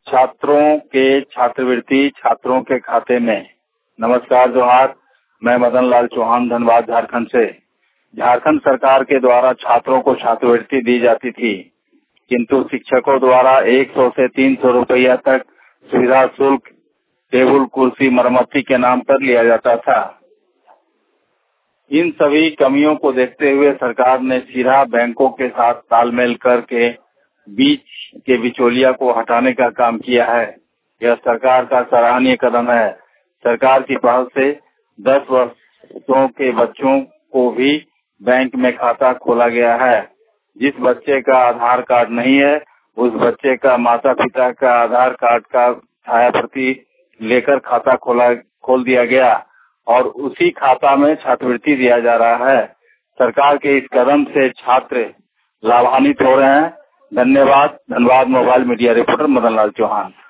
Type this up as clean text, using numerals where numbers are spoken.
छात्रों के छात्रवृत्ति छात्रों के खाते में। नमस्कार, जोहार। मैं मदन लाल चौहान, धनबाद, झारखंड से। झारखंड सरकार के द्वारा छात्रों को छात्रवृत्ति दी जाती थी, किंतु शिक्षकों द्वारा 100 से 300 रुपया तक सुविधा शुल्क टेबल कुर्सी मरम्मती के नाम पर लिया जाता था। इन सभी कमियों को देखते हुए सरकार ने सीधा बैंकों के साथ तालमेल करके बीच के बिचौलिया को हटाने का काम किया है। यह सरकार का सराहनीय कदम है। सरकार की पहल से 10 वर्षों के बच्चों को भी बैंक में खाता खोला गया है। जिस बच्चे का आधार कार्ड नहीं है, उस बच्चे का माता पिता का आधार कार्ड का छायाप्रति लेकर खाता खोल दिया गया और उसी खाता में छात्रवृत्ति दिया जा रहा है। सरकार के इस कदम से छात्र लाभान्वित हो रहे हैं। धन्यवाद। Dhanbad mobile media reporter Madan Lal Chauhan.